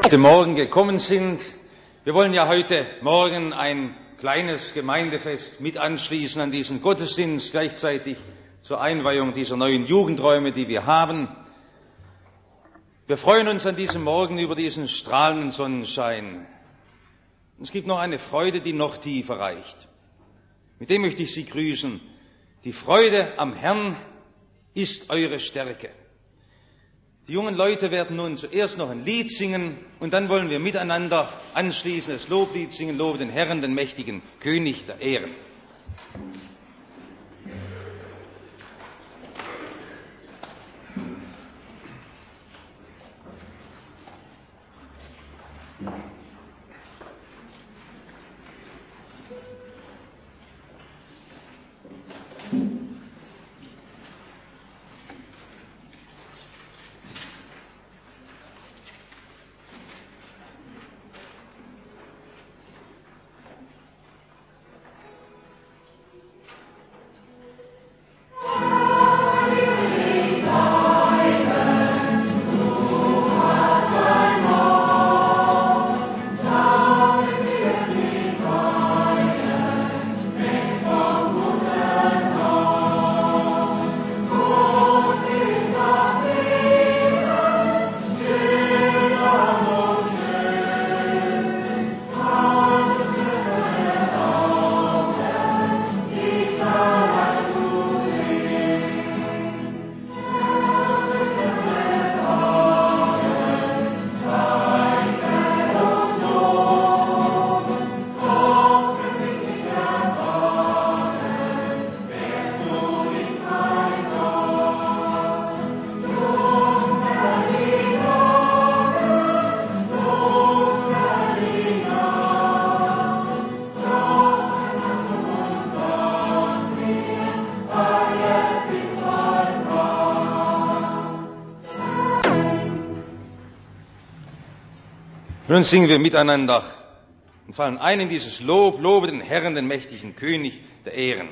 heute Morgen gekommen sind. Wir wollen ja heute Morgen ein kleines Gemeindefest mit anschließen an diesen Gottesdienst, gleichzeitig zur Einweihung dieser neuen Jugendräume, die wir haben. Wir freuen uns an diesem Morgen über diesen strahlenden Sonnenschein. Es gibt noch eine Freude, die noch tiefer reicht. Mit dem möchte ich Sie grüßen. Die Freude am Herrn ist eure Stärke. Die jungen Leute werden nun zuerst noch ein Lied singen und dann wollen wir miteinander anschließend das Loblied singen, Lobe den Herrn, den mächtigen König der Ehren. Nun singen wir miteinander und fallen ein in dieses Lob, lobe den Herrn, den mächtigen König der Ehren.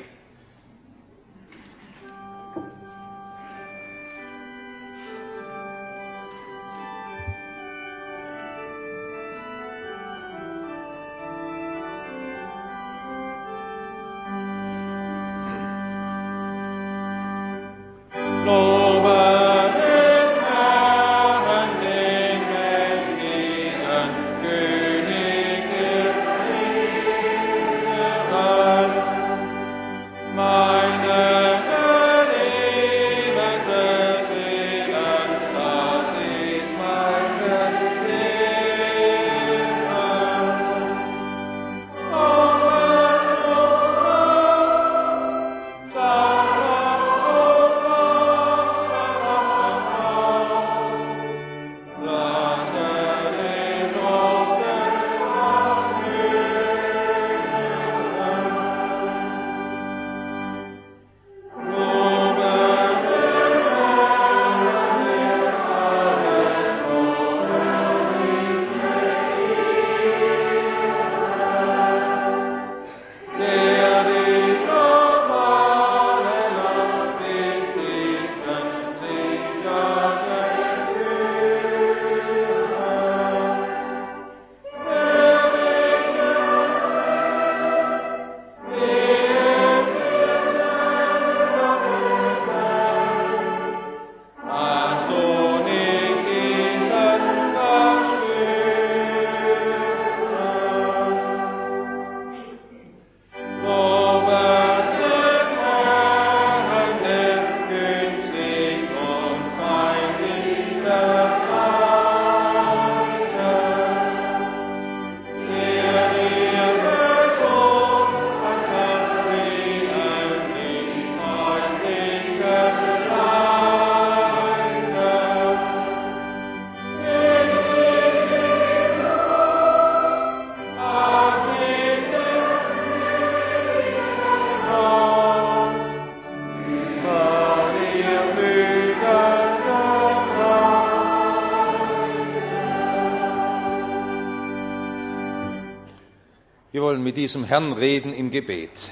Wir wollen mit diesem Herrn reden im Gebet.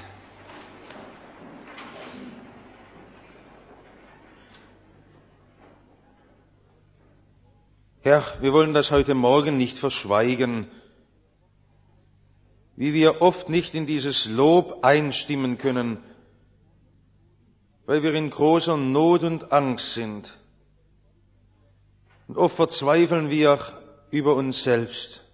Herr, wir wollen das heute Morgen nicht verschweigen, wie wir oft nicht in dieses Lob einstimmen können, weil wir in großer Not und Angst sind. Und oft verzweifeln wir über uns selbst.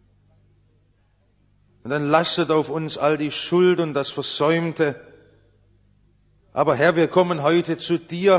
Und dann lastet auf uns all die Schuld und das Versäumte. Aber Herr, wir kommen heute zu dir,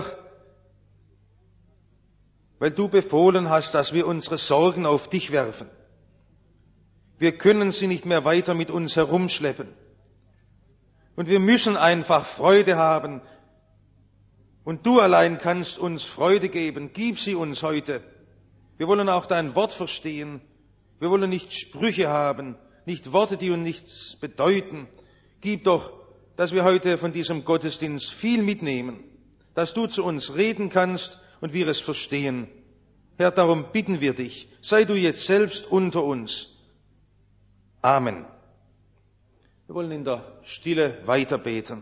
weil du befohlen hast, dass wir unsere Sorgen auf dich werfen. Wir können sie nicht mehr weiter mit uns herumschleppen. Und wir müssen einfach Freude haben. Und du allein kannst uns Freude geben. Gib sie uns heute. Wir wollen auch dein Wort verstehen. Wir wollen nicht Sprüche haben, nicht Worte, die uns nichts bedeuten. Gib doch, dass wir heute von diesem Gottesdienst viel mitnehmen, dass du zu uns reden kannst und wir es verstehen. Herr, darum bitten wir dich, sei du jetzt selbst unter uns. Amen. Wir wollen in der Stille weiter beten.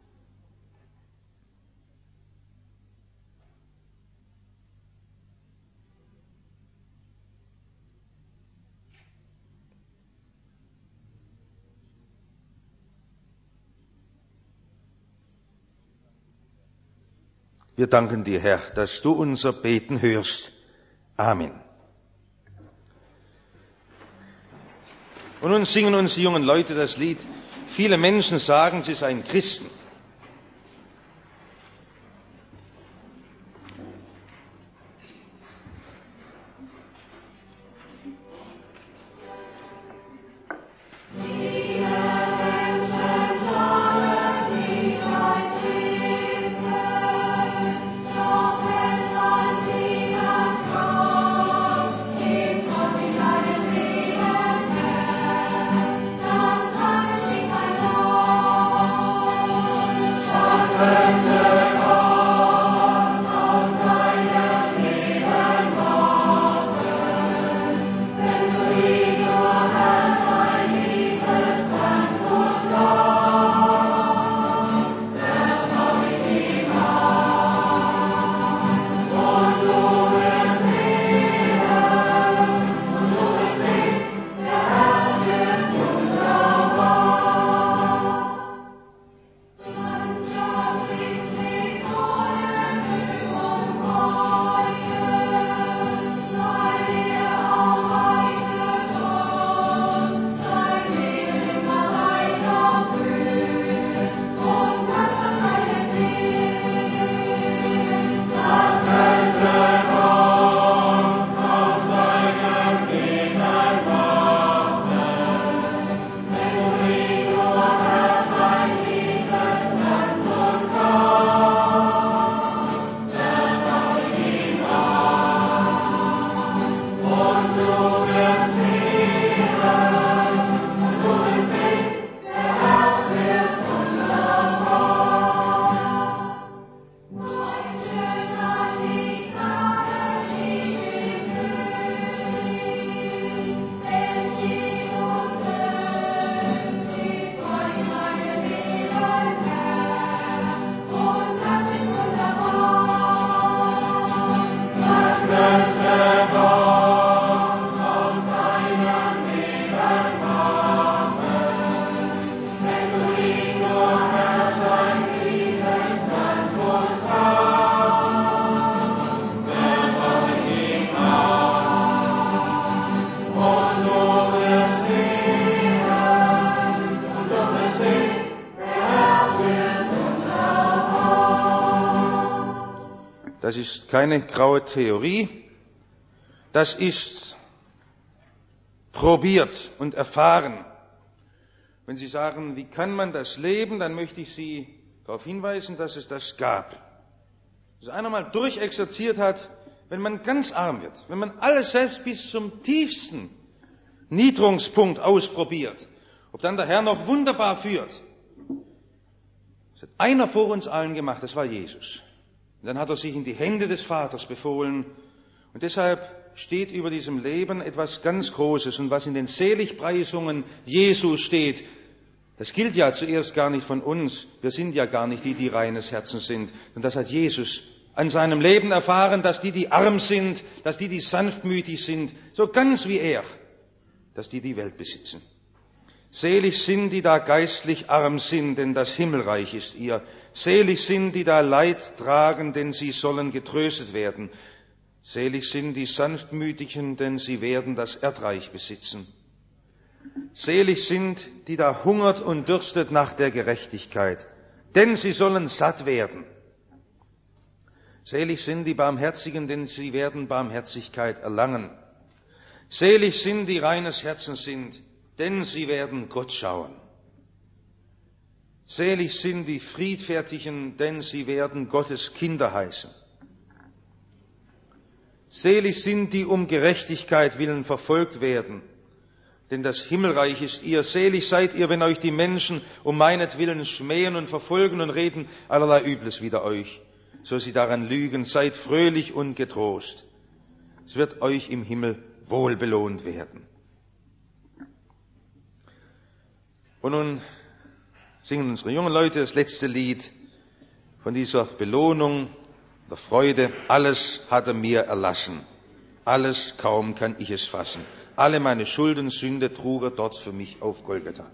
Wir danken dir, Herr, dass du unser Beten hörst. Amen. Und nun singen uns die jungen Leute das Lied. Viele Menschen sagen, sie seien Christen. Das ist keine graue Theorie, das ist probiert und erfahren. Wenn Sie sagen, wie kann man das leben, dann möchte ich Sie darauf hinweisen, dass es das gab. Dass einer mal durchexerziert hat, wenn man ganz arm wird, wenn man alles selbst bis zum tiefsten Niedrigungspunkt ausprobiert, ob dann der Herr noch wunderbar führt. Das hat einer vor uns allen gemacht, das war Jesus. Und dann hat er sich in die Hände des Vaters befohlen. Und deshalb steht über diesem Leben etwas ganz Großes. Und was in den Seligpreisungen Jesu steht, das gilt ja zuerst gar nicht von uns. Wir sind ja gar nicht die, die reines Herzens sind. Und das hat Jesus an seinem Leben erfahren, dass die arm sind, dass die sanftmütig sind, so ganz wie er, dass die Welt besitzen. Selig sind, die da geistlich arm sind, denn das Himmelreich ist ihr. Selig sind, die da Leid tragen, denn sie sollen getröstet werden. Selig sind die Sanftmütigen, denn sie werden das Erdreich besitzen. Selig sind, die da hungert und dürstet nach der Gerechtigkeit, denn sie sollen satt werden. Selig sind die Barmherzigen, denn sie werden Barmherzigkeit erlangen. Selig sind, die reines Herzens sind, denn sie werden Gott schauen. Selig sind die Friedfertigen, denn sie werden Gottes Kinder heißen. Selig sind, die um Gerechtigkeit willen verfolgt werden, denn das Himmelreich ist ihr. Selig seid ihr, wenn euch die Menschen um meinetwillen schmähen und verfolgen und reden allerlei Übles wider euch, so sie daran lügen. Seid fröhlich und getrost. Es wird euch im Himmel wohl belohnt werden. Und nun singen unsere jungen Leute das letzte Lied von dieser Belohnung, der Freude. Alles hat er mir erlassen. Alles, kaum kann ich es fassen. Alle meine Schuld und Sünde trug er dort für mich auf Golgatha.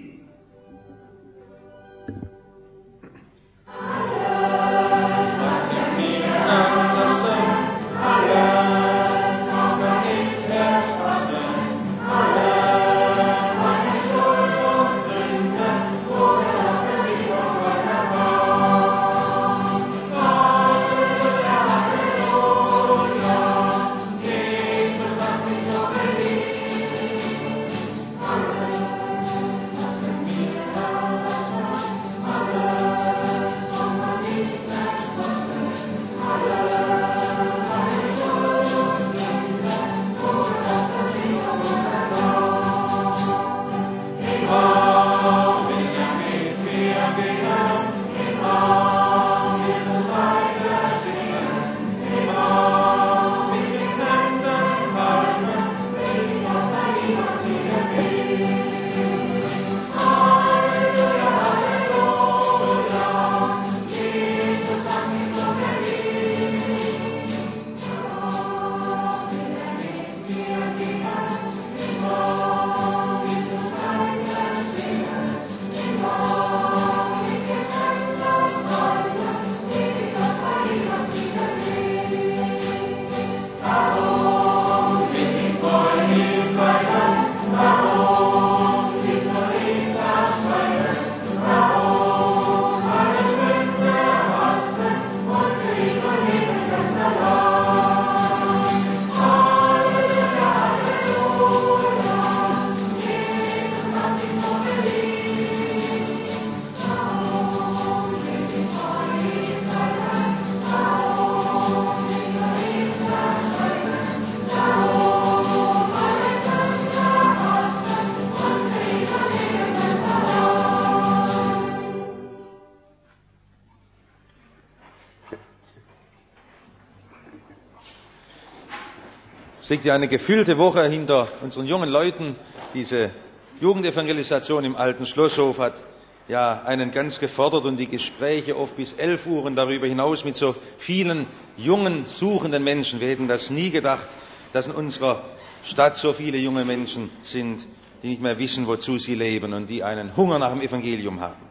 Es liegt ja eine gefüllte Woche hinter unseren jungen Leuten. Diese Jugendevangelisation im alten Schlosshof hat ja einen ganz gefordert und die Gespräche oft bis 11 Uhr und darüber hinaus mit so vielen jungen, suchenden Menschen. Wir hätten das nie gedacht, dass in unserer Stadt so viele junge Menschen sind, die nicht mehr wissen, wozu sie leben und die einen Hunger nach dem Evangelium haben.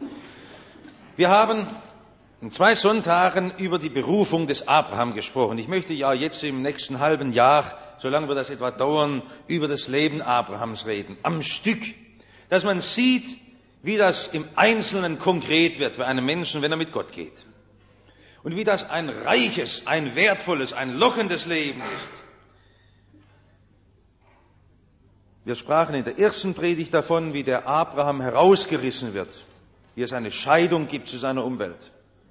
Wir haben in 2 Sonntagen über die Berufung des Abraham gesprochen. Ich möchte ja jetzt im nächsten halben Jahr, solange wird das etwa dauern, über das Leben Abrahams reden. Am Stück, dass man sieht, wie das im Einzelnen konkret wird bei einem Menschen, wenn er mit Gott geht. Und wie das ein reiches, ein wertvolles, ein lockendes Leben ist. Wir sprachen in der ersten Predigt davon, wie der Abraham herausgerissen wird, wie es eine Scheidung gibt zu seiner Umwelt.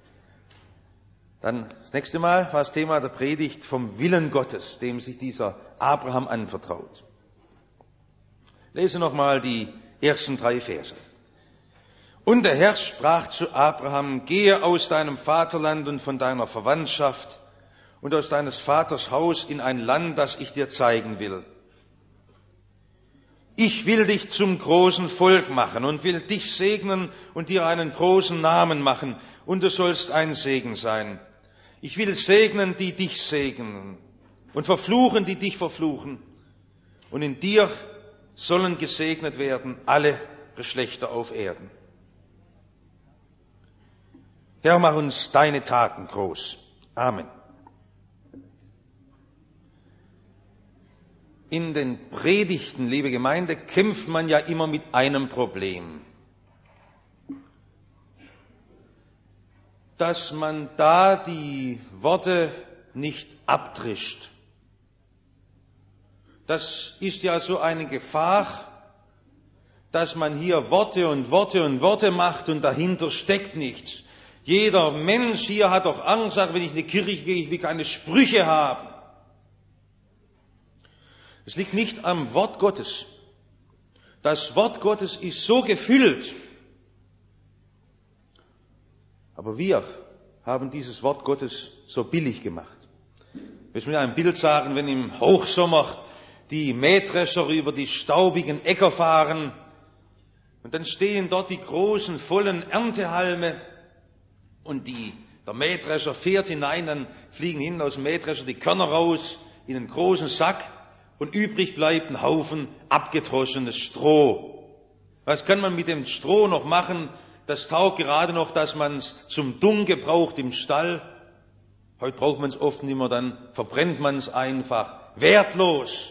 Dann das nächste Mal war das Thema der Predigt vom Willen Gottes, dem sich dieser Abraham anvertraut. Lese nochmal die ersten 3 Verse. Und der Herr sprach zu Abraham, gehe aus deinem Vaterland und von deiner Verwandtschaft und aus deines Vaters Haus in ein Land, das ich dir zeigen will. Ich will dich zum großen Volk machen und will dich segnen und dir einen großen Namen machen, und du sollst ein Segen sein. Ich will segnen, die dich segnen und verfluchen, die dich verfluchen. Und in dir sollen gesegnet werden alle Geschlechter auf Erden. Herr, mach uns deine Taten groß. Amen. In den Predigten, liebe Gemeinde, kämpft man ja immer mit einem Problem. Dass man da die Worte nicht abtrischt. Das ist ja so eine Gefahr, dass man hier Worte und Worte und Worte macht und dahinter steckt nichts. Jeder Mensch hier hat doch Angst, sagt, wenn ich in die Kirche gehe, ich will keine Sprüche haben. Es liegt nicht am Wort Gottes. Das Wort Gottes ist so gefüllt. Aber wir haben dieses Wort Gottes so billig gemacht. Ich will mit einem Bild sagen, wenn im Hochsommer die Mähdrescher über die staubigen Äcker fahren und dann stehen dort die großen, vollen Erntehalme und der Mähdrescher fährt hinein, dann fliegen hinten aus dem Mähdrescher die Körner raus in einen großen Sack und übrig bleibt ein Haufen abgedroschenes Stroh. Was kann man mit dem Stroh noch machen? Das taugt gerade noch, dass man es zum Dung gebraucht im Stall. Heute braucht man es oft nicht mehr, dann verbrennt man es einfach. Wertlos.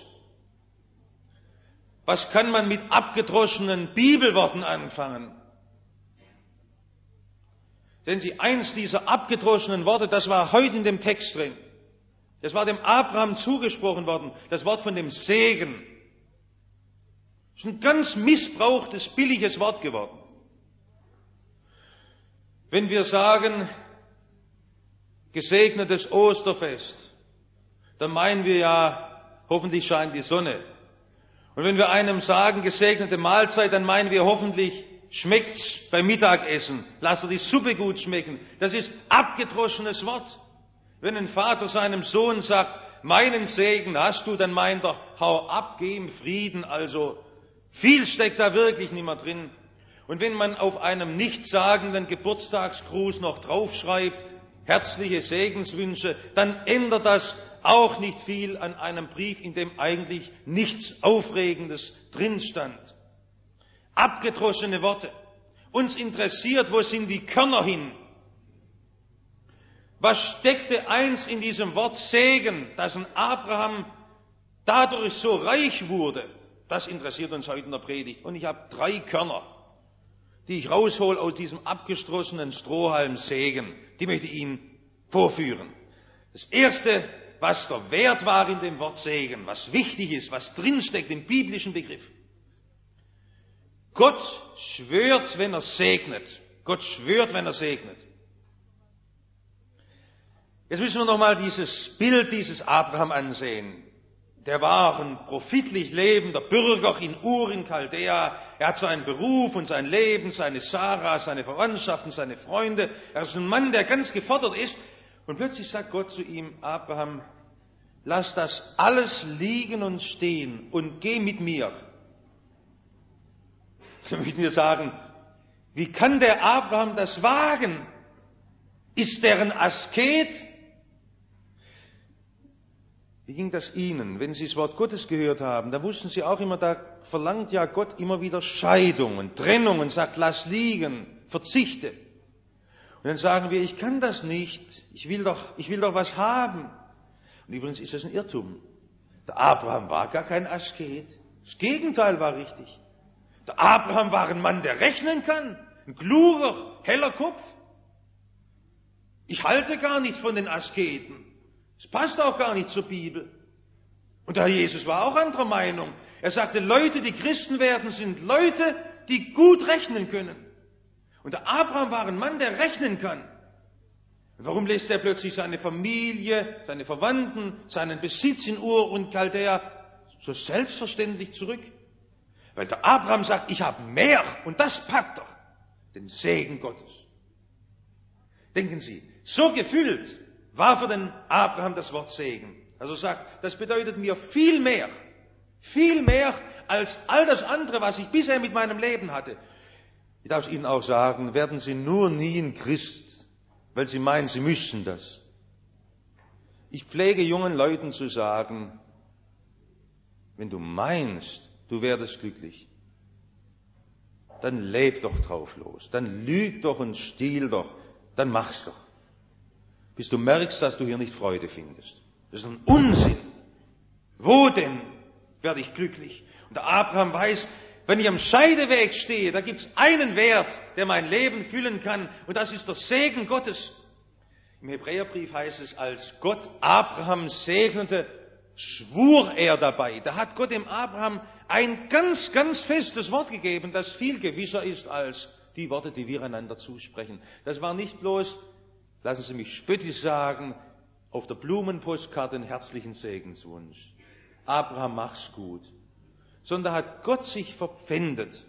Was kann man mit abgedroschenen Bibelworten anfangen? Sehen Sie, eins dieser abgedroschenen Worte, das war heute in dem Text drin. Das war dem Abraham zugesprochen worden, das Wort von dem Segen. Das ist ein ganz missbrauchtes, billiges Wort geworden. Wenn wir sagen, gesegnetes Osterfest, dann meinen wir ja, hoffentlich scheint die Sonne. Und wenn wir einem sagen, gesegnete Mahlzeit, dann meinen wir hoffentlich, schmeckt's beim Mittagessen, lass er die Suppe gut schmecken. Das ist abgedroschenes Wort. Wenn ein Vater seinem Sohn sagt, meinen Segen hast du, dann meint er, hau ab, geh im Frieden. Also viel steckt da wirklich nicht mehr drin. Und wenn man auf einem nichtssagenden Geburtstagsgruß noch draufschreibt, herzliche Segenswünsche, dann ändert das auch nicht viel an einem Brief, in dem eigentlich nichts Aufregendes drin stand. Abgedroschene Worte. Uns interessiert, wo sind die Körner hin? Was steckte einst in diesem Wort Segen, dass ein Abraham dadurch so reich wurde? Das interessiert uns heute in der Predigt. Und ich habe 3 Körner, die ich raushol aus diesem abgestoßenen Strohhalm Segen. Die möchte ich Ihnen vorführen. Das erste, was der Wert war in dem Wort Segen, was wichtig ist, was drinsteckt im biblischen Begriff. Gott schwört, wenn er segnet. Gott schwört, wenn er segnet. Jetzt müssen wir nochmal dieses Bild dieses Abraham ansehen. Der war ein profitlich lebender Bürger in Ur in Chaldea. Er hat seinen Beruf und sein Leben, seine Sarah, seine Verwandtschaften, seine Freunde. Er ist ein Mann, der ganz gefordert ist. Und plötzlich sagt Gott zu ihm, Abraham, lass das alles liegen und stehen und geh mit mir. Ich möchte dir sagen, wie kann der Abraham das wagen? Ist der ein Asket? Wie ging das Ihnen, wenn Sie das Wort Gottes gehört haben? Da wussten Sie auch immer, da verlangt ja Gott immer wieder Scheidung und Trennung und sagt, lass liegen, verzichte. Und dann sagen wir, ich kann das nicht, ich will doch was haben. Und übrigens ist das ein Irrtum. Der Abraham war gar kein Asket. Das Gegenteil war richtig. Der Abraham war ein Mann, der rechnen kann. Ein kluger, heller Kopf. Ich halte gar nichts von den Asketen. Es passt auch gar nicht zur Bibel. Und der Herr Jesus war auch anderer Meinung. Er sagte, Leute, die Christen werden, sind Leute, die gut rechnen können. Und der Abraham war ein Mann, der rechnen kann. Und warum lässt er plötzlich seine Familie, seine Verwandten, seinen Besitz in Ur und Chaldea so selbstverständlich zurück? Weil der Abraham sagt, ich habe mehr und das packt er, den Segen Gottes. Denken Sie, so gefüllt war für den Abraham das Wort Segen. Also sagt, das bedeutet mir viel mehr als all das andere, was ich bisher mit meinem Leben hatte. Ich darf es Ihnen auch sagen, werden Sie nur nie ein Christ, weil Sie meinen, Sie müssen das. Ich pflege jungen Leuten zu sagen, wenn du meinst, du werdest glücklich, dann leb doch drauf los, dann lüg doch und stiehl doch, dann mach's doch. Bis du merkst, dass du hier nicht Freude findest. Das ist ein Unsinn. Wo denn werde ich glücklich? Und der Abraham weiß, wenn ich am Scheideweg stehe, da gibt's einen Wert, der mein Leben füllen kann, und das ist der Segen Gottes. Im Hebräerbrief heißt es, als Gott Abraham segnete, schwur er dabei. Da hat Gott dem Abraham ein ganz, ganz festes Wort gegeben, das viel gewisser ist als die Worte, die wir einander zusprechen. Das war nicht bloß, lassen Sie mich spöttisch sagen, auf der Blumenpostkarte einen herzlichen Segenswunsch. Abraham, mach's gut. Sondern da hat Gott sich verpfändet.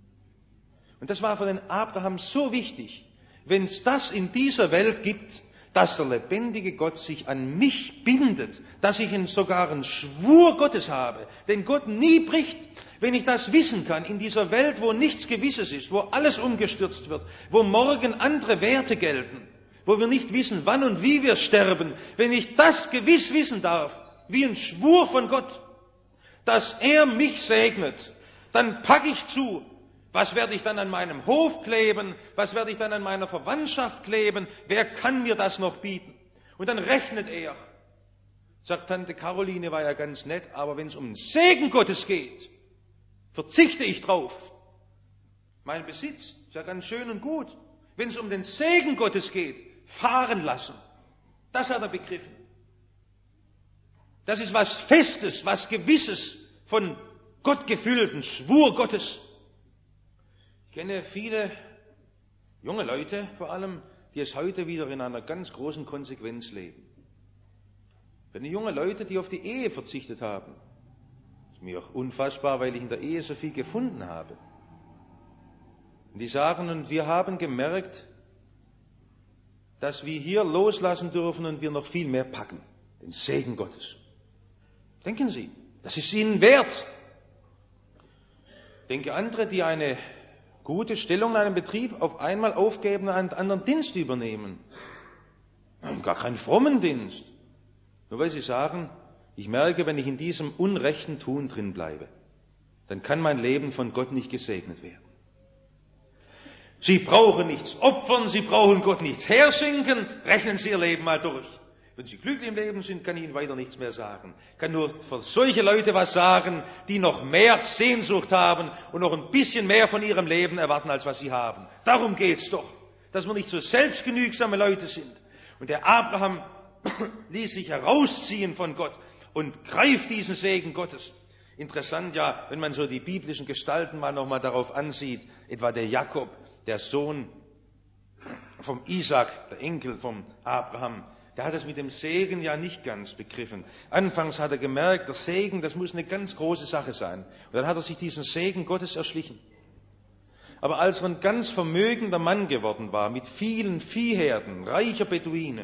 Und das war für den Abraham so wichtig, wenn es das in dieser Welt gibt, dass der lebendige Gott sich an mich bindet, dass ich sogar einen Schwur Gottes habe, den Gott nie bricht. Wenn ich das wissen kann, in dieser Welt, wo nichts Gewisses ist, wo alles umgestürzt wird, wo morgen andere Werte gelten, wo wir nicht wissen, wann und wie wir sterben, wenn ich das gewiss wissen darf, wie ein Schwur von Gott, dass er mich segnet, dann packe ich zu. Was werde ich dann an meinem Hof kleben? Was werde ich dann an meiner Verwandtschaft kleben? Wer kann mir das noch bieten? Und dann rechnet er. Sagt Tante Caroline, war ja ganz nett, aber wenn es um den Segen Gottes geht, verzichte ich drauf. Mein Besitz ist ja ganz schön und gut. Wenn es um den Segen Gottes geht, fahren lassen. Das hat er begriffen. Das ist was Festes, was Gewisses, von Gott gefüllten Schwur Gottes. Ich kenne viele junge Leute vor allem, die es heute wieder in einer ganz großen Konsequenz leben. Ich kenne junge Leute, die auf die Ehe verzichtet haben. Das ist mir auch unfassbar, weil ich in der Ehe so viel gefunden habe. Und die sagen, und wir haben gemerkt, dass wir hier loslassen dürfen und wir noch viel mehr packen. Den Segen Gottes. Denken Sie, das ist ihnen wert. Ich denke andere, die eine gute Stellung in einem Betrieb auf einmal aufgeben und einen anderen Dienst übernehmen. Gar keinen frommen Dienst. Nur weil sie sagen, ich merke, wenn ich in diesem unrechten Tun drin bleibe, dann kann mein Leben von Gott nicht gesegnet werden. Sie brauchen nichts opfern, Sie brauchen Gott nichts herschenken, rechnen Sie Ihr Leben mal durch. Wenn Sie glücklich im Leben sind, kann ich Ihnen weiter nichts mehr sagen. Ich kann nur für solche Leute was sagen, die noch mehr Sehnsucht haben und noch ein bisschen mehr von ihrem Leben erwarten, als was sie haben. Darum geht's doch, dass wir nicht so selbstgenügsame Leute sind. Und der Abraham ließ sich herausziehen von Gott und greift diesen Segen Gottes. Interessant ja, wenn man so die biblischen Gestalten mal nochmal darauf ansieht, etwa der Jakob, der Sohn vom Isaak, der Enkel vom Abraham, der hat es mit dem Segen ja nicht ganz begriffen. Anfangs hat er gemerkt, der Segen, das muss eine ganz große Sache sein. Und dann hat er sich diesen Segen Gottes erschlichen. Aber als er ein ganz vermögender Mann geworden war, mit vielen Viehherden, reicher Beduine,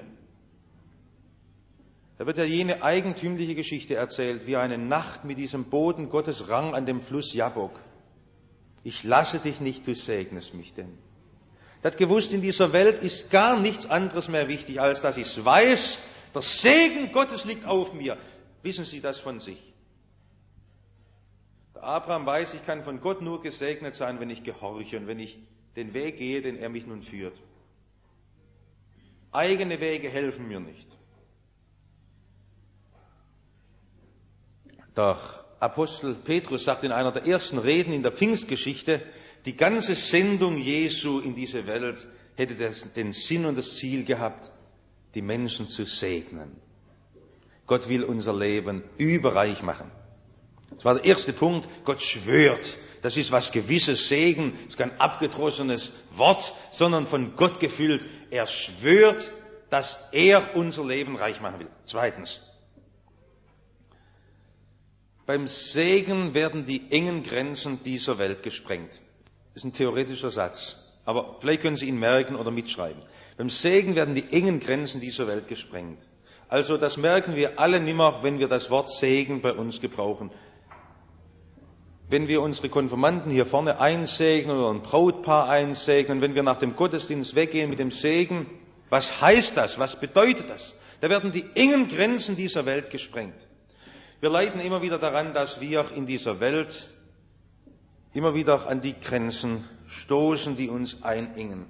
da wird ja jene eigentümliche Geschichte erzählt, wie eine Nacht mit diesem Boden Gottes rang an dem Fluss Jabbok. Ich lasse dich nicht, du segnest mich denn. Er hat gewusst, in dieser Welt ist gar nichts anderes mehr wichtig, als dass ich weiß, der Segen Gottes liegt auf mir. Wissen Sie das von sich? Der Abraham weiß, ich kann von Gott nur gesegnet sein, wenn ich gehorche und wenn ich den Weg gehe, den er mich nun führt. Eigene Wege helfen mir nicht. Der Apostel Petrus sagt in einer der ersten Reden in der Pfingstgeschichte, die ganze Sendung Jesu in diese Welt hätte den Sinn und das Ziel gehabt, die Menschen zu segnen. Gott will unser Leben überreich machen. Das war der erste Punkt. Gott schwört. Das ist was Gewisses, Segen. Das ist kein abgedrossenes Wort, sondern von Gott gefüllt. Er schwört, dass er unser Leben reich machen will. Zweitens. Beim Segen werden die engen Grenzen dieser Welt gesprengt. Das ist ein theoretischer Satz, aber vielleicht können Sie ihn merken oder mitschreiben. Beim Segen werden die engen Grenzen dieser Welt gesprengt. Also das merken wir alle nimmer, wenn wir das Wort Segen bei uns gebrauchen. Wenn wir unsere Konfirmanden hier vorne einsegnen oder ein Brautpaar einsegnen, wenn wir nach dem Gottesdienst weggehen mit dem Segen, was heißt das? Was bedeutet das? Da werden die engen Grenzen dieser Welt gesprengt. Wir leiden immer wieder daran, dass wir in dieser Welt immer wieder an die Grenzen stoßen, die uns einengen.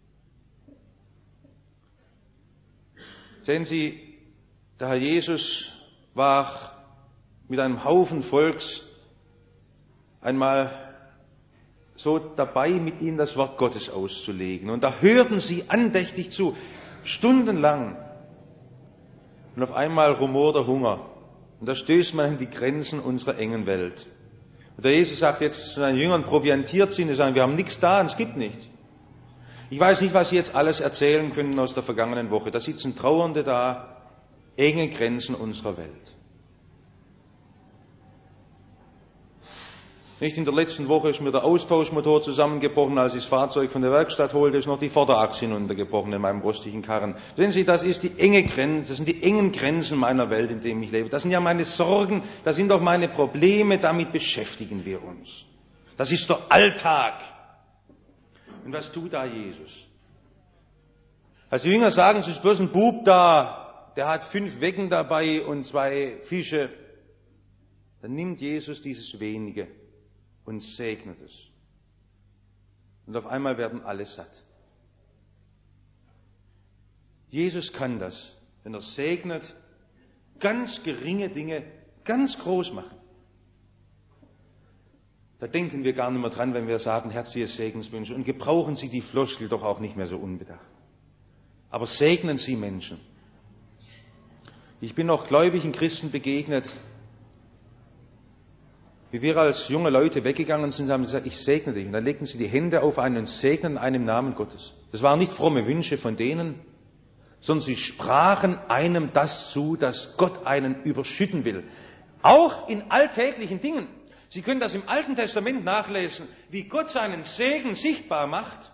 Sehen Sie, der Herr Jesus war mit einem Haufen Volks einmal so dabei, mit ihnen das Wort Gottes auszulegen. Und da hörten sie andächtig zu, stundenlang. Und auf einmal rumort der Hunger. Und da stößt man an die Grenzen unserer engen Welt. Und der Jesus sagt jetzt zu seinen Jüngern, proviantiert sie, und sagen, wir haben nichts da und es gibt nichts. Ich weiß nicht, was Sie jetzt alles erzählen können aus der vergangenen Woche. Da sitzen Trauernde da, enge Grenzen unserer Welt. Nicht in der letzten Woche ist mir der Austauschmotor zusammengebrochen, als ich das Fahrzeug von der Werkstatt holte, ist noch die Vorderachse hinuntergebrochen in meinem rostigen Karren. Sehen Sie, das ist die enge Grenze, das sind die engen Grenzen meiner Welt, in der ich lebe. Das sind ja meine Sorgen, das sind doch meine Probleme, damit beschäftigen wir uns. Das ist der Alltag. Und was tut da Jesus? Als die Jünger sagen, es ist bloß ein Bub da, der hat 5 Wecken dabei und 2 Fische, dann nimmt Jesus dieses Wenige und segnet es. Und auf einmal werden alle satt. Jesus kann das, wenn er segnet, ganz geringe Dinge ganz groß machen. Da denken wir gar nicht mehr dran, wenn wir sagen, herzliche Segenswünsche. Und gebrauchen Sie die Floskel doch auch nicht mehr so unbedacht. Aber segnen Sie Menschen. Ich bin auch gläubigen Christen begegnet, wie wir als junge Leute weggegangen sind, haben sie gesagt, ich segne dich. Und dann legten sie die Hände auf einen und segnen einen im Namen Gottes. Das waren nicht fromme Wünsche von denen, sondern sie sprachen einem das zu, dass Gott einen überschütten will. Auch in alltäglichen Dingen. Sie können das im Alten Testament nachlesen, wie Gott seinen Segen sichtbar macht.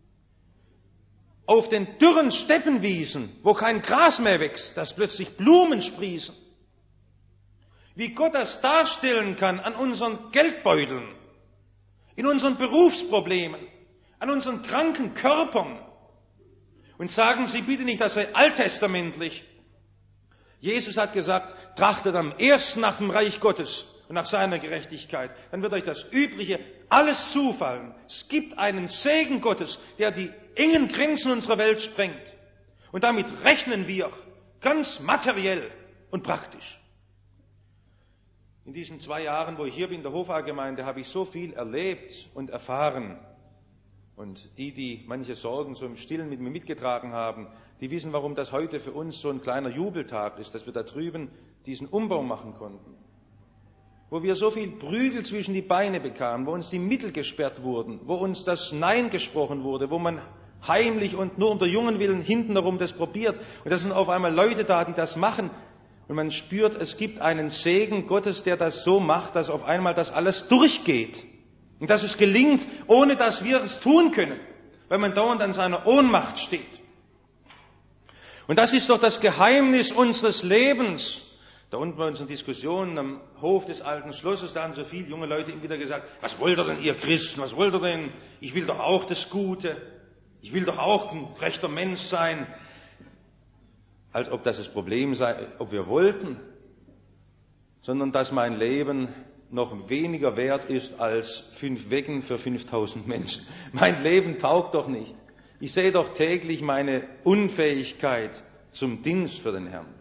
Auf den dürren Steppenwiesen, wo kein Gras mehr wächst, dass plötzlich Blumen sprießen. Wie Gott das darstellen kann an unseren Geldbeuteln, in unseren Berufsproblemen, an unseren kranken Körpern. Und sagen Sie bitte nicht, das sei alttestamentlich. Jesus hat gesagt, trachtet am ersten nach dem Reich Gottes und nach seiner Gerechtigkeit. Dann wird euch das Übrige alles zufallen. Es gibt einen Segen Gottes, der die engen Grenzen unserer Welt sprengt. Und damit rechnen wir ganz materiell und praktisch. In diesen 2 Jahren, wo ich hier bin, in der Hofa-Gemeinde, habe ich so viel erlebt und erfahren. Und die manche Sorgen so im Stillen mit mir mitgetragen haben, die wissen, warum das heute für uns so ein kleiner Jubeltag ist, dass wir da drüben diesen Umbau machen konnten. Wo wir so viel Prügel zwischen die Beine bekamen, wo uns die Mittel gesperrt wurden, wo uns das Nein gesprochen wurde, wo man heimlich und nur um der Jungen willen hinten herum das probiert. Und da sind auf einmal Leute da, die das machen. Und man spürt, es gibt einen Segen Gottes, der das so macht, dass auf einmal das alles durchgeht. Und dass es gelingt, ohne dass wir es tun können, weil man dauernd an seiner Ohnmacht steht. Und das ist doch das Geheimnis unseres Lebens. Da unten bei unseren Diskussionen am Hof des alten Schlosses, da haben so viele junge Leute immer wieder gesagt, was wollt ihr denn, ihr Christen, was wollt ihr denn? Ich will doch auch das Gute. Ich will doch auch ein rechter Mensch sein. Als ob das Problem sei, ob wir wollten, sondern dass mein Leben noch weniger wert ist als 5 Wecken für 5000 Menschen. Mein Leben taugt doch nicht. Ich sehe doch täglich meine Unfähigkeit zum Dienst für den Herrn.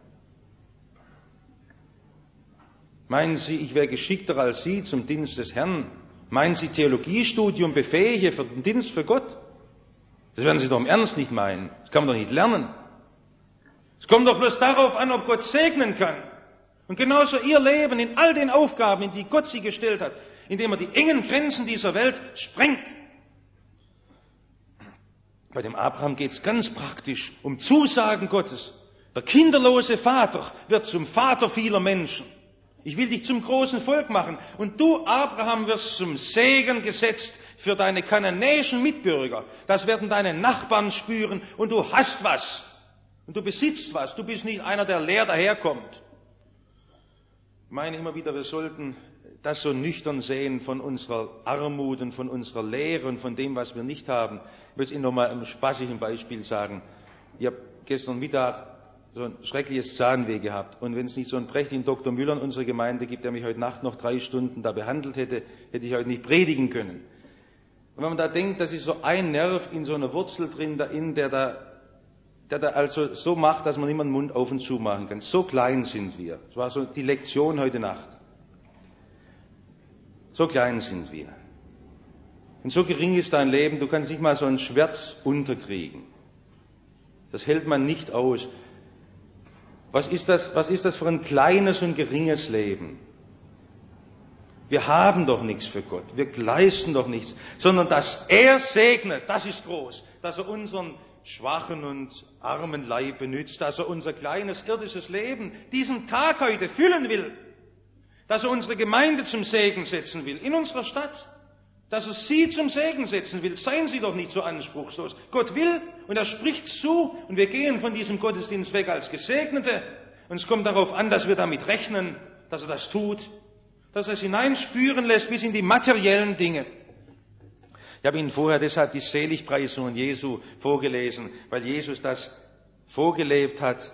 Meinen Sie, ich wäre geschickter als Sie zum Dienst des Herrn? Meinen Sie, Theologiestudium befähige für den Dienst für Gott? Das werden Sie doch im Ernst nicht meinen. Das kann man doch nicht lernen. Es kommt doch bloß darauf an, ob Gott segnen kann. Und genauso Ihr Leben in all den Aufgaben, in die Gott Sie gestellt hat, indem er die engen Grenzen dieser Welt sprengt. Bei dem Abraham geht es ganz praktisch um Zusagen Gottes. Der kinderlose Vater wird zum Vater vieler Menschen. Ich will dich zum großen Volk machen. Und du, Abraham, wirst zum Segen gesetzt für deine kananäischen Mitbürger. Das werden deine Nachbarn spüren und du hast was. Und du besitzt was. Du bist nicht einer, der leer daherkommt. Ich meine immer wieder, wir sollten das so nüchtern sehen von unserer Armut und von unserer Leere und von dem, was wir nicht haben. Ich will es Ihnen noch mal ein spaßiges Beispiel sagen. Ich habe gestern Mittag so ein schreckliches Zahnweh gehabt. Und wenn es nicht so einen prächtigen Dr. Müller in unserer Gemeinde gibt, der mich heute Nacht noch 3 Stunden da behandelt hätte, hätte ich heute nicht predigen können. Und wenn man da denkt, das ist so ein Nerv in so einer Wurzel drin, der da also so macht, dass man immer den Mund auf und zu machen kann. So klein sind wir. Das war so die Lektion heute Nacht. So klein sind wir. Und so gering ist dein Leben, du kannst nicht mal so ein Schwert unterkriegen. Das hält man nicht aus. Was ist das für ein kleines und geringes Leben? Wir haben doch nichts für Gott. Wir leisten doch nichts. Sondern dass er segnet, das ist groß. Dass er unseren schwachen und armen Leib benützt. Dass er unser kleines irdisches Leben diesen Tag heute füllen will. Dass er unsere Gemeinde zum Segen setzen will. In unserer Stadt. Dass er sie zum Segen setzen will. Seien Sie doch nicht so anspruchslos. Gott will und er spricht zu und wir gehen von diesem Gottesdienst weg als Gesegnete. Und es kommt darauf an, dass wir damit rechnen, dass er das tut. Dass er es hineinspüren lässt bis in die materiellen Dinge. Ich habe Ihnen vorher deshalb die Seligpreisungen Jesu vorgelesen, weil Jesus das vorgelebt hat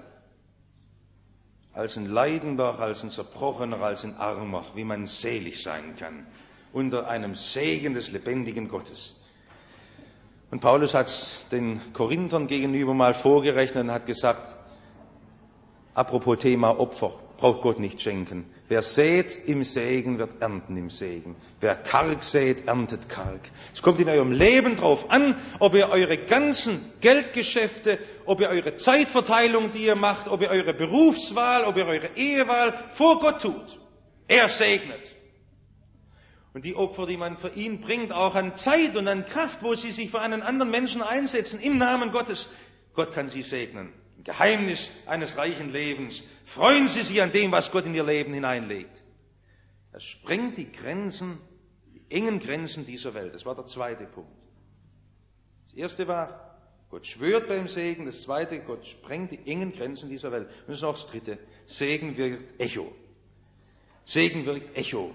als ein Leidender, als ein Zerbrochener, als ein Armer, wie man selig sein kann. Unter einem Segen des lebendigen Gottes. Und Paulus hat es den Korinthern gegenüber mal vorgerechnet und hat gesagt, apropos Thema Opfer, braucht Gott nicht schenken. Wer sät im Segen, wird ernten im Segen. Wer Karg sät, erntet Karg. Es kommt in eurem Leben drauf an, ob ihr eure ganzen Geldgeschäfte, ob ihr eure Zeitverteilung, die ihr macht, ob ihr eure Berufswahl, ob ihr eure Ehewahl vor Gott tut. Er segnet. Und die Opfer, die man für ihn bringt, auch an Zeit und an Kraft, wo sie sich für einen anderen Menschen einsetzen, im Namen Gottes. Gott kann sie segnen. Im Geheimnis eines reichen Lebens. Freuen Sie sich an dem, was Gott in Ihr Leben hineinlegt. Er sprengt die Grenzen, die engen Grenzen dieser Welt. Das war der zweite Punkt. Das erste war, Gott schwört beim Segen. Das zweite, Gott sprengt die engen Grenzen dieser Welt. Und das ist noch das dritte. Segen wirkt Echo. Segen wirkt Echo.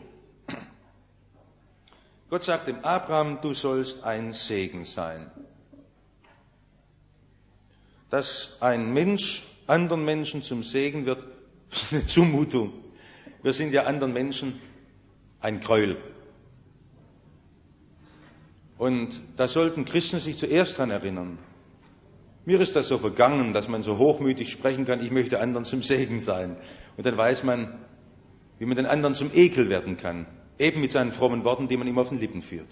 Gott sagt dem Abraham, du sollst ein Segen sein. Dass ein Mensch anderen Menschen zum Segen wird, ist eine Zumutung. Wir sind ja anderen Menschen ein Gräuel. Und da sollten Christen sich zuerst dran erinnern. Mir ist das so vergangen, dass man so hochmütig sprechen kann, ich möchte anderen zum Segen sein. Und dann weiß man, wie man den anderen zum Ekel werden kann. Eben mit seinen frommen Worten, die man ihm auf den Lippen führt.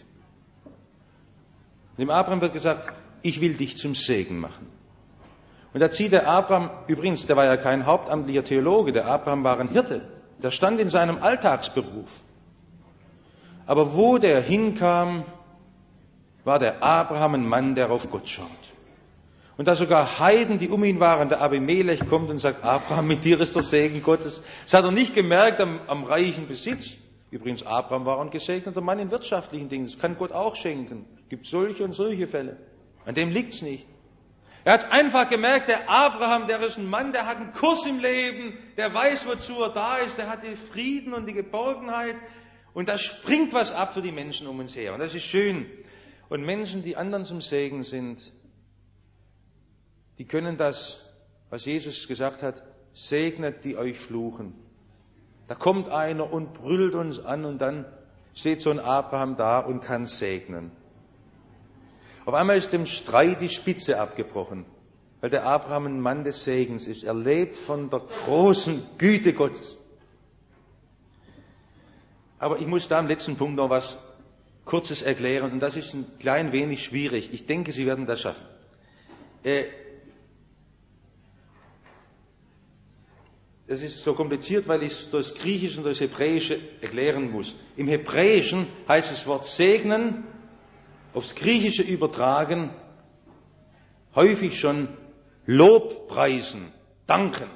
Dem Abraham wird gesagt, ich will dich zum Segen machen. Und da zieht der Abraham, übrigens, der war ja kein hauptamtlicher Theologe, der Abraham war ein Hirte. Der stand in seinem Alltagsberuf. Aber wo der hinkam, war der Abraham ein Mann, der auf Gott schaut. Und da sogar Heiden, die um ihn waren, der Abimelech kommt und sagt, Abraham, mit dir ist der Segen Gottes. Das hat er nicht gemerkt am reichen Besitz. Übrigens, Abraham war ein gesegneter Mann in wirtschaftlichen Dingen. Das kann Gott auch schenken. Es gibt solche und solche Fälle. An dem liegt's nicht. Er hat einfach gemerkt, der Abraham, der ist ein Mann, der hat einen Kurs im Leben, der weiß, wozu er da ist, der hat den Frieden und die Geborgenheit. Und da springt was ab für die Menschen um uns her. Und das ist schön. Und Menschen, die anderen zum Segen sind, die können das, was Jesus gesagt hat, segnet, die euch fluchen. Da kommt einer und brüllt uns an und dann steht so ein Abraham da und kann segnen. Auf einmal ist dem Streit die Spitze abgebrochen, weil der Abraham ein Mann des Segens ist. Er lebt von der großen Güte Gottes. Aber ich muss da am letzten Punkt noch was Kurzes erklären und das ist ein klein wenig schwierig. Ich denke, Sie werden das schaffen. Das ist so kompliziert, weil ich es durch das Griechische und durch das Hebräische erklären muss. Im Hebräischen heißt das Wort segnen, aufs Griechische übertragen, häufig schon Lobpreisen, danken.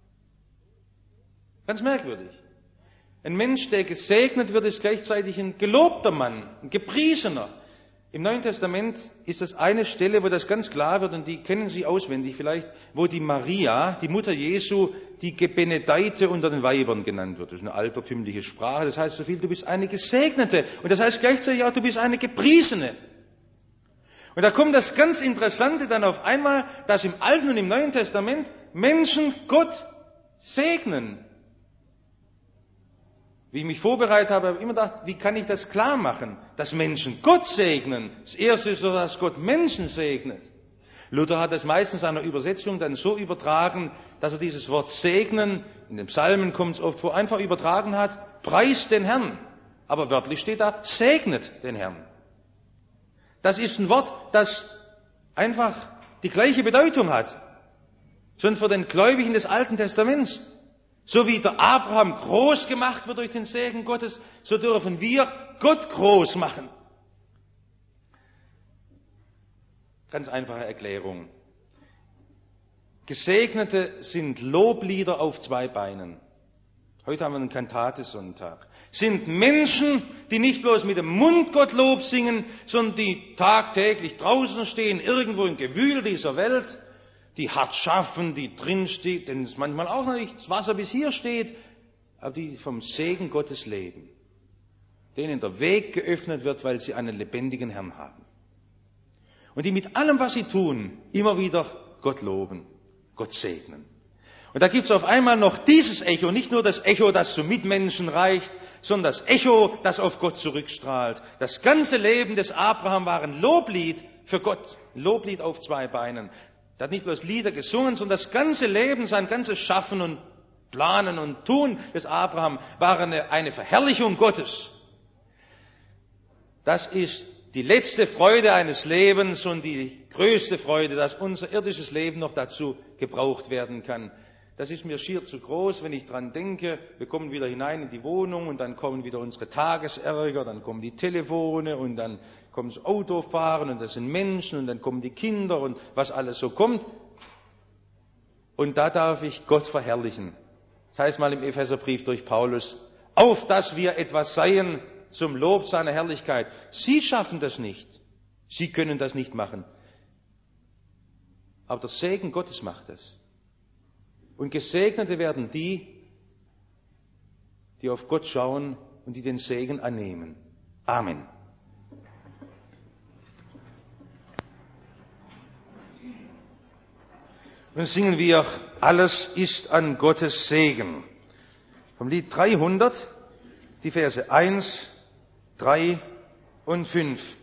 Ganz merkwürdig. Ein Mensch, der gesegnet wird, ist gleichzeitig ein gelobter Mann, ein gepriesener. Im Neuen Testament ist das eine Stelle, wo das ganz klar wird, und die kennen Sie auswendig vielleicht, wo die Maria, die Mutter Jesu, die Gebenedeite unter den Weibern genannt wird. Das ist eine altertümliche Sprache, das heißt so viel, du bist eine Gesegnete. Und das heißt gleichzeitig auch, du bist eine Gepriesene. Und da kommt das ganz Interessante dann auf einmal, dass im Alten und im Neuen Testament Menschen Gott segnen. Wie ich mich vorbereitet habe, habe ich immer gedacht, wie kann ich das klar machen, dass Menschen Gott segnen? Das Erste ist so, dass Gott Menschen segnet. Luther hat das meistens in einer Übersetzung dann so übertragen, dass er dieses Wort segnen, in den Psalmen kommt es oft vor, einfach übertragen hat, preist den Herrn. Aber wörtlich steht da, segnet den Herrn. Das ist ein Wort, das einfach die gleiche Bedeutung hat. Schon für den Gläubigen des Alten Testaments. So wie der Abraham groß gemacht wird durch den Segen Gottes, so dürfen wir Gott groß machen. Ganz einfache Erklärung. Gesegnete sind Loblieder auf zwei Beinen. Heute haben wir einen Kantatesonntag. Sind Menschen, die nicht bloß mit dem Mund Gott Lob singen, sondern die tagtäglich draußen stehen, irgendwo im Gewühl dieser Welt, die hart schaffen, die drinstehen, denen es manchmal auch noch nicht das Wasser bis hier steht, aber die vom Segen Gottes leben, denen der Weg geöffnet wird, weil sie einen lebendigen Herrn haben. Und die mit allem, was sie tun, immer wieder Gott loben, Gott segnen. Und da gibt es auf einmal noch dieses Echo, nicht nur das Echo, das zu Mitmenschen reicht, sondern das Echo, das auf Gott zurückstrahlt. Das ganze Leben des Abraham war ein Loblied für Gott, ein Loblied auf zwei Beinen. Er hat nicht bloß Lieder gesungen, sondern das ganze Leben, sein ganzes Schaffen und Planen und Tun des Abraham war eine Verherrlichung Gottes. Das ist die letzte Freude eines Lebens und die größte Freude, dass unser irdisches Leben noch dazu gebraucht werden kann. Das ist mir schier zu groß, wenn ich dran denke. Wir kommen wieder hinein in die Wohnung und dann kommen wieder unsere Tagesärger, dann kommen die Telefone und dann kommt das Autofahren und das sind Menschen und dann kommen die Kinder und was alles so kommt. Und da darf ich Gott verherrlichen. Das heißt mal im Epheserbrief durch Paulus, auf dass wir etwas seien zum Lob seiner Herrlichkeit. Sie schaffen das nicht. Sie können das nicht machen. Aber der Segen Gottes macht es. Und Gesegnete werden die, die auf Gott schauen und die den Segen annehmen. Amen. Und singen wir, alles ist an Gottes Segen. Vom Lied 300, die Verse 1, 3 und 5.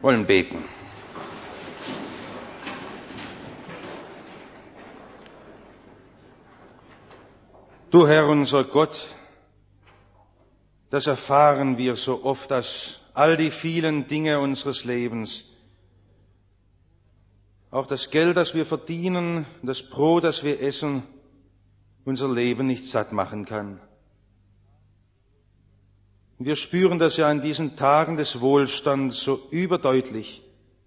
wollen beten. Du Herr, unser Gott, das erfahren wir so oft, dass all die vielen Dinge unseres Lebens, auch das Geld, das wir verdienen, das Brot, das wir essen, unser Leben nicht satt machen kann. Und wir spüren das ja in diesen Tagen des Wohlstands so überdeutlich,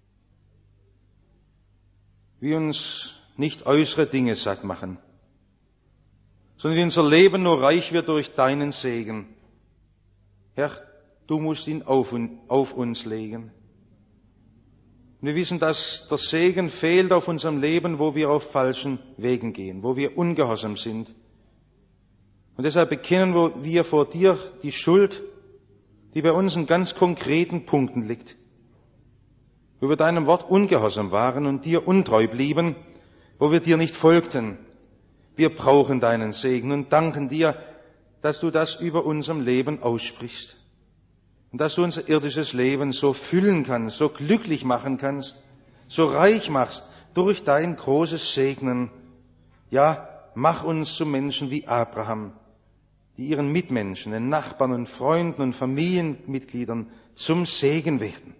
wie uns nicht äußere Dinge satt machen, sondern wie unser Leben nur reich wird durch deinen Segen. Herr, du musst ihn auf uns legen. Und wir wissen, dass der Segen fehlt auf unserem Leben, wo wir auf falschen Wegen gehen, wo wir ungehorsam sind. Und deshalb bekennen wir vor dir die Schuld, die bei uns in ganz konkreten Punkten liegt, wo wir deinem Wort ungehorsam waren und dir untreu blieben, wo wir dir nicht folgten. Wir brauchen deinen Segen und danken dir, dass du das über unserem Leben aussprichst und dass du unser irdisches Leben so füllen kannst, so glücklich machen kannst, so reich machst durch dein großes Segnen. Ja, mach uns zu Menschen wie Abraham, die ihren Mitmenschen, den Nachbarn und Freunden und Familienmitgliedern zum Segen werden.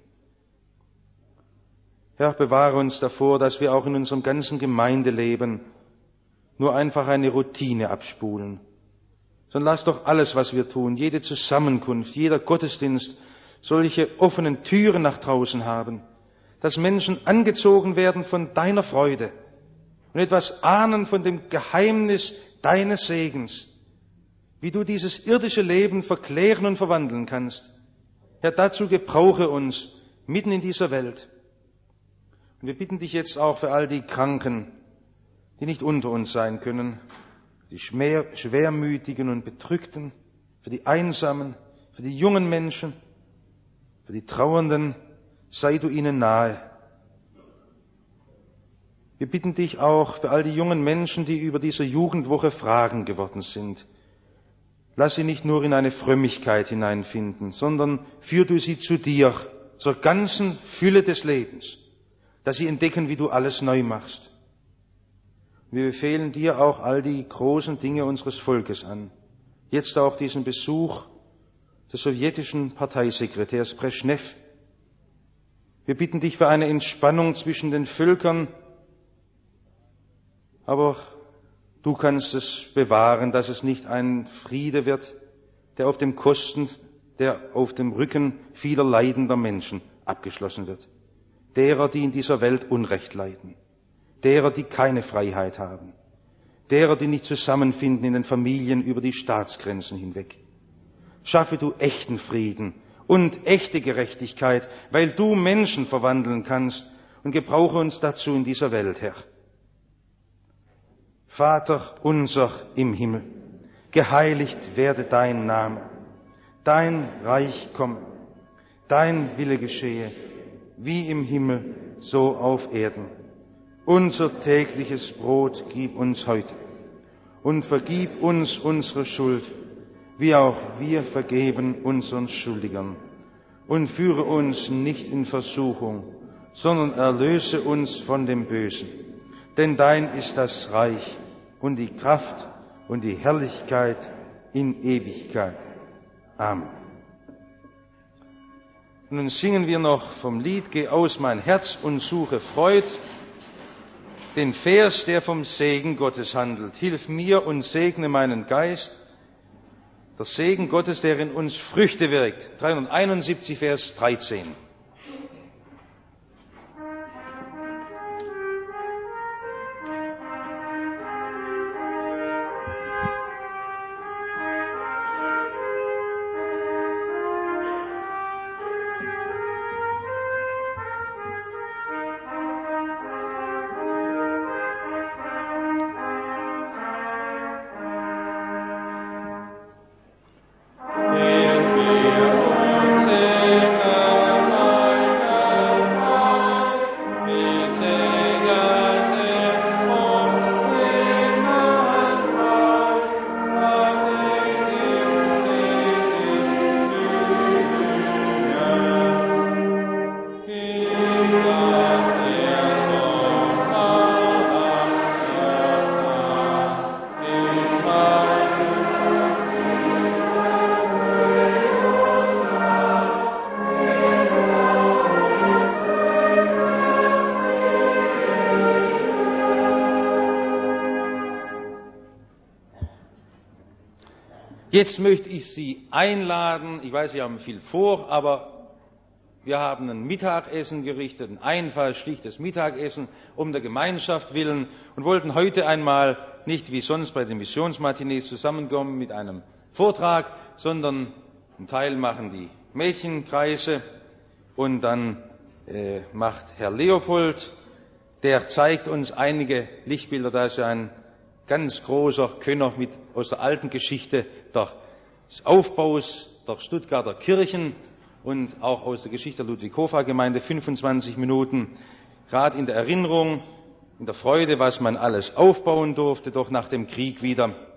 Herr, bewahre uns davor, dass wir auch in unserem ganzen Gemeindeleben nur einfach eine Routine abspulen, sondern lass doch alles, was wir tun, jede Zusammenkunft, jeder Gottesdienst, solche offenen Türen nach draußen haben, dass Menschen angezogen werden von deiner Freude und etwas ahnen von dem Geheimnis deines Segens, wie du dieses irdische Leben verklären und verwandeln kannst. Herr, dazu gebrauche uns mitten in dieser Welt. Und wir bitten dich jetzt auch für all die Kranken, die nicht unter uns sein können, die Schwermütigen und Bedrückten, für die Einsamen, für die jungen Menschen, für die Trauernden, sei du ihnen nahe. Wir bitten dich auch für all die jungen Menschen, die über diese Jugendwoche Fragen geworden sind. Lass sie nicht nur in eine Frömmigkeit hineinfinden, sondern führ du sie zu dir, zur ganzen Fülle des Lebens, dass sie entdecken, wie du alles neu machst. Wir befehlen dir auch all die großen Dinge unseres Volkes an. Jetzt auch diesen Besuch des sowjetischen Parteisekretärs Breschnew. Wir bitten dich für eine Entspannung zwischen den Völkern, aber du kannst es bewahren, dass es nicht ein Friede wird, der auf dem Rücken vieler leidender Menschen abgeschlossen wird. Derer, die in dieser Welt Unrecht leiden. Derer, die keine Freiheit haben. Derer, die nicht zusammenfinden in den Familien über die Staatsgrenzen hinweg. Schaffe du echten Frieden und echte Gerechtigkeit, weil du Menschen verwandeln kannst, und gebrauche uns dazu in dieser Welt, Herr. Vater unser im Himmel, geheiligt werde dein Name, dein Reich komme, dein Wille geschehe, wie im Himmel, so auf Erden. Unser tägliches Brot gib uns heute und vergib uns unsere Schuld, wie auch wir vergeben unseren Schuldigern. Und führe uns nicht in Versuchung, sondern erlöse uns von dem Bösen. Denn dein ist das Reich und die Kraft und die Herrlichkeit in Ewigkeit. Amen. Und nun singen wir noch vom Lied Geh aus mein Herz und suche Freud, den Vers, der vom Segen Gottes handelt. Hilf mir und segne meinen Geist. Der Segen Gottes, der in uns Früchte wirkt. 371, Vers 13. Hilf mir und segne jetzt möchte ich Sie einladen, ich weiß, Sie haben viel vor, aber wir haben ein Mittagessen gerichtet, ein einfaches, schlichtes Mittagessen um der Gemeinschaft willen und wollten heute einmal nicht wie sonst bei den Missionsmatinees zusammenkommen mit einem Vortrag, sondern einen Teil machen die Mädchenkreise und dann macht Herr Leopold, der zeigt uns einige Lichtbilder, da ist ja ein ganz großer Könner aus der alten Geschichte des Aufbaus der Stuttgarter Kirchen und auch aus der Geschichte der Ludwig-Hofer-Gemeinde, 25 Minuten, gerade in der Erinnerung, in der Freude, was man alles aufbauen durfte, doch nach dem Krieg wieder.